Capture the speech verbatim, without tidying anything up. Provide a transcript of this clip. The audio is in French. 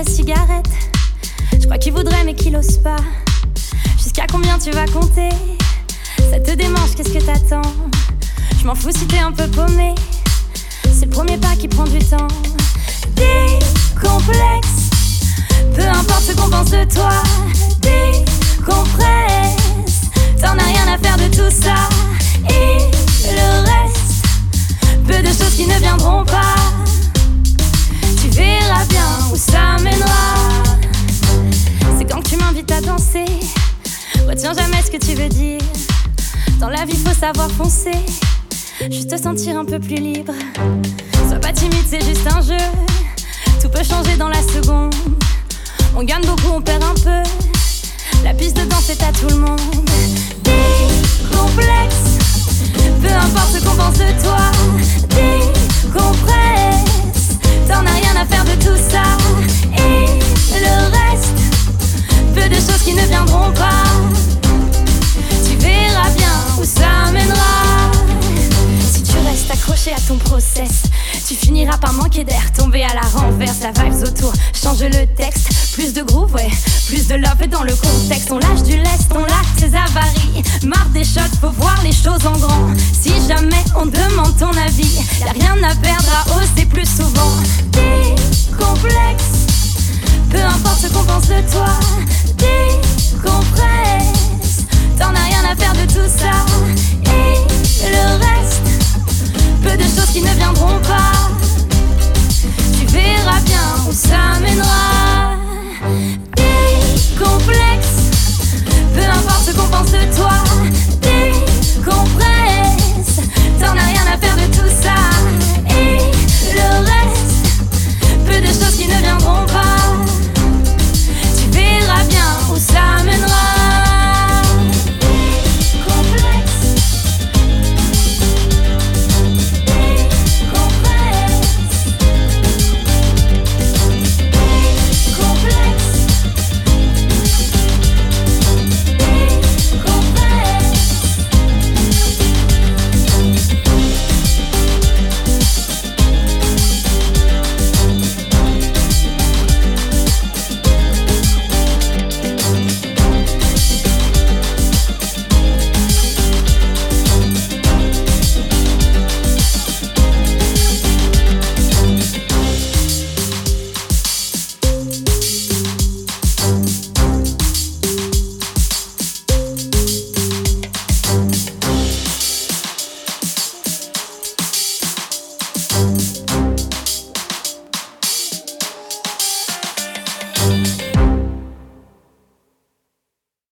sa cigarette. Je crois qu'il voudrait mais qu'il ose pas. Jusqu'à combien tu vas compter? Ça te démange, qu'est-ce que t'attends? Je m'en fous si t'es un peu paumé. C'est le premier pas qui prend du temps. Décomplexe, peu importe ce qu'on pense de toi. Décompresse, t'en as rien à faire de tout ça. Et le reste, peu de choses qui ne viendront pas. Tu verras bien où ça mènera. C'est quand tu m'invites à danser. Retiens jamais ce que tu veux dire. Dans la vie faut savoir foncer. Juste te sentir un peu plus libre. Sois pas timide, c'est juste un jeu. Tout peut changer dans la seconde. On gagne beaucoup, on perd un peu. La piste de danse est à tout le monde. Décomplexe, peu importe ce qu'on pense de toi. Décompresse, t'en as rien à faire de tout ça. Et le reste, peu de choses qui ne viendront pas. Tu verras bien où ça mènera. Si tu restes accroché à ton process, tu finiras par manquer d'air, tomber à la renverse. La vibes autour, change le texte. Plus de groove, ouais, plus de love dans le contexte. On lâche du lest, on lâche ses avaries. Marre des shots, faut voir les choses en grand. Si jamais on demande ton avis, y'a rien à perdre à oser plus souvent. Décomplexe, peu importe ce qu'on pense de toi. Décompresse, t'en as rien à faire de tout ça. Et le reste, peu de choses qui ne viendront pas. Tu verras bien où ça mènera. Décomplexe, peu importe ce qu'on pense de toi. Décompresse, t'en as rien à faire de tout ça. Et le reste, peu de choses qui ne viendront pas. Tu verras bien où ça mènera.